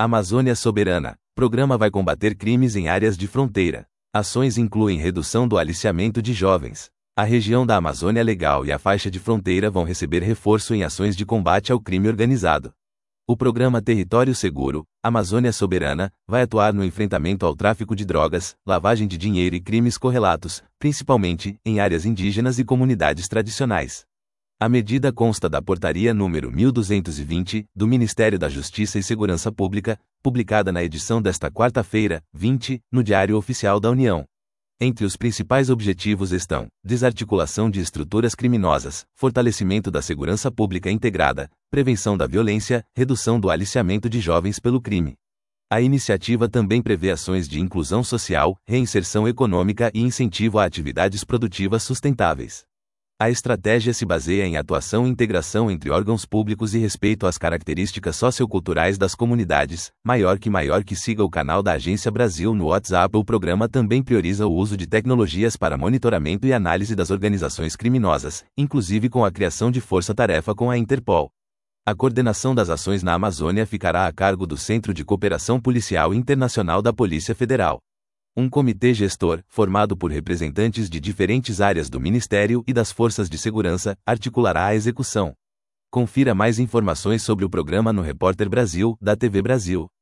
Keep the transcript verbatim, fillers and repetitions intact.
Amazônia Soberana. Programa vai combater crimes em áreas de fronteira. Ações incluem redução do aliciamento de jovens. A região da Amazônia Legal e a faixa de fronteira vão receber reforço em ações de combate ao crime organizado. O programa Território Seguro, Amazônia Soberana, vai atuar no enfrentamento ao tráfico de drogas, lavagem de dinheiro e crimes correlatos, principalmente em áreas indígenas e comunidades tradicionais. A medida consta da Portaria número mil duzentos e vinte, do Ministério da Justiça e Segurança Pública, publicada na edição desta quarta-feira, vinte, no Diário Oficial da União. Entre os principais objetivos estão: desarticulação de estruturas criminosas, fortalecimento da segurança pública integrada, prevenção da violência, redução do aliciamento de jovens pelo crime. A iniciativa também prevê ações de inclusão social, reinserção econômica e incentivo a atividades produtivas sustentáveis. A estratégia se baseia em atuação e integração entre órgãos públicos e respeito às características socioculturais das comunidades. Maior que maior que siga o canal da Agência Brasil no WhatsApp. O programa também prioriza o uso de tecnologias para monitoramento e análise das organizações criminosas, inclusive com a criação de força-tarefa com a Interpol. A coordenação das ações na Amazônia ficará a cargo do Centro de Cooperação Policial Internacional da Polícia Federal. Um comitê gestor, formado por representantes de diferentes áreas do Ministério e das Forças de Segurança, articulará a execução. Confira mais informações sobre o programa no Repórter Brasil, da T V Brasil.